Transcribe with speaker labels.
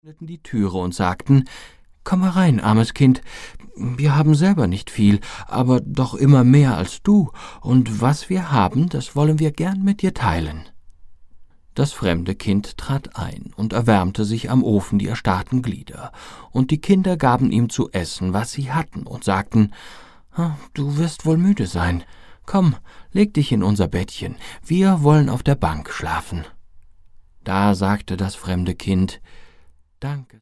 Speaker 1: öffneten die Türe und sagten: »Komm herein, armes Kind, wir haben selber nicht viel, aber doch immer mehr als du, und was wir haben, das wollen wir gern mit dir teilen.« Das fremde Kind trat ein und erwärmte sich am Ofen die erstarrten Glieder, und die Kinder gaben ihm zu essen, was sie hatten, und sagten: »Du wirst wohl müde sein. Komm, leg dich in unser Bettchen, wir wollen auf der Bank schlafen.« Da sagte das fremde Kind: »Danke.«